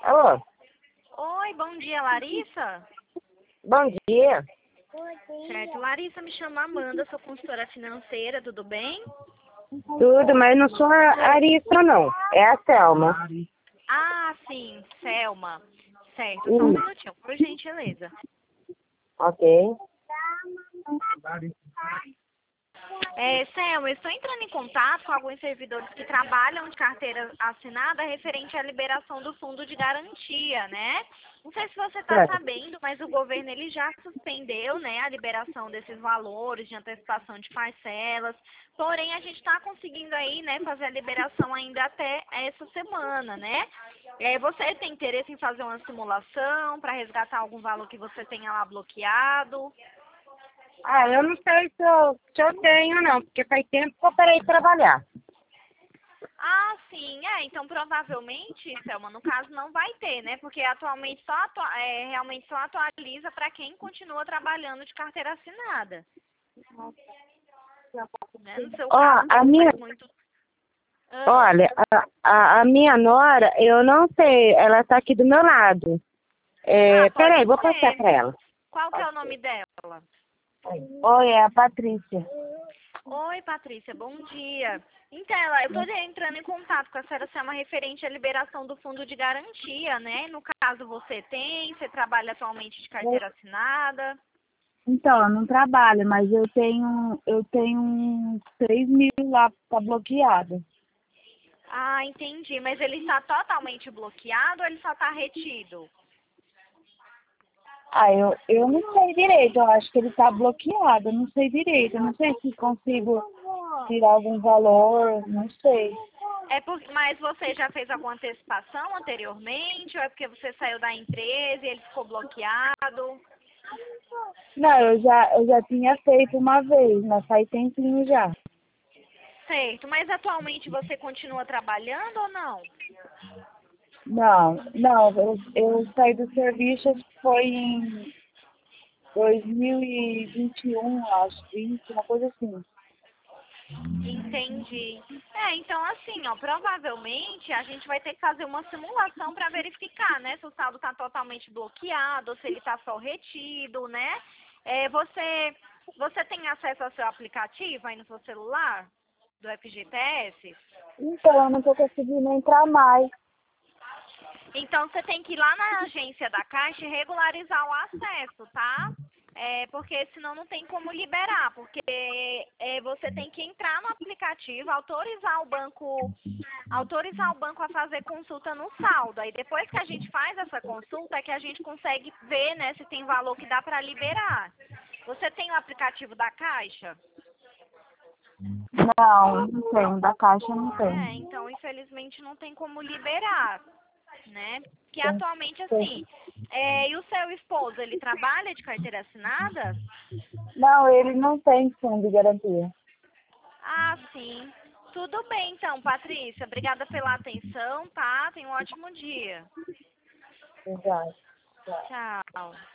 Alô, Oi, bom dia, Larissa. bom dia. Certo, Larissa, me chama Amanda, sou consultora financeira, tudo bem? Tudo, mas não sou a Arissa, não. É a Thelma. Ah, sim, Selma. Certo, só um minutinho, por gentileza. Ok. Selma, eu estou entrando em contato com alguns servidores que trabalham de carteira assinada referente à liberação do fundo de garantia, né? Não sei se você está Certo. sabendo, mas o governo ele já suspendeu, né, a liberação desses valores de antecipação de parcelas. Porém, a gente está conseguindo aí, né, fazer a liberação ainda até essa semana, né? Você tem interesse em fazer uma simulação para resgatar algum valor que você tenha lá bloqueado? Ah, eu não sei se eu tenho, não, porque faz tempo que eu parei de trabalhar. Ah, sim, então provavelmente, Selma, no caso não vai ter, né? Porque atualmente realmente só atualiza para quem continua trabalhando de carteira assinada, né? No seu Ó, caso, a como minha, faz muito. Ah, olha, a minha nora, eu não sei, ela tá aqui do meu lado. pode Peraí, vou passar ser. pra ela. Qual que é o nome dela? Oi, é a Patrícia. Oi, Patrícia, bom dia. Então, eu estou entrando em contato com a senhora Selma referente à liberação do fundo de garantia, né? No caso, você trabalha atualmente de carteira assinada. Então, eu não trabalho, mas eu tenho uns 3.000 lá, tá bloqueado. Ah, entendi. Mas ele está totalmente bloqueado ou ele só está retido? Ah, eu não sei direito, eu acho que ele tá bloqueado, eu não sei direito, eu não sei se consigo tirar algum valor, não sei. Mas você já fez alguma antecipação anteriormente ou é porque você saiu da empresa e ele ficou bloqueado? Não, eu já tinha feito uma vez, mas faz tempinho já. Certo. Mas atualmente você continua trabalhando ou não? Não, eu saí do serviço, acho que foi em 2021, acho, 20, uma coisa assim. Entendi. Então assim, ó, provavelmente a gente vai ter que fazer uma simulação para verificar, né, se o saldo está totalmente bloqueado ou se ele está só retido, né? Você tem acesso ao seu aplicativo aí no seu celular do FGTS? Então, eu não tô conseguindo entrar mais. Então você tem que ir lá na agência da Caixa e regularizar o acesso, tá? Porque senão não tem como liberar, porque você tem que entrar no aplicativo, autorizar o banco a fazer consulta no saldo. Aí depois que a gente faz essa consulta é que a gente consegue ver, né, se tem valor que dá para liberar. Você tem o aplicativo da Caixa? Não tem, da Caixa não tem. Então infelizmente não tem como liberar, né? Que Tem, atualmente tem. assim, e o seu esposo, ele trabalha de carteira assinada? Não, ele não tem fundo de garantia. Ah, sim. Tudo bem então, Patrícia. Obrigada pela atenção, tá? Tenha um ótimo dia. Exato. Tchau.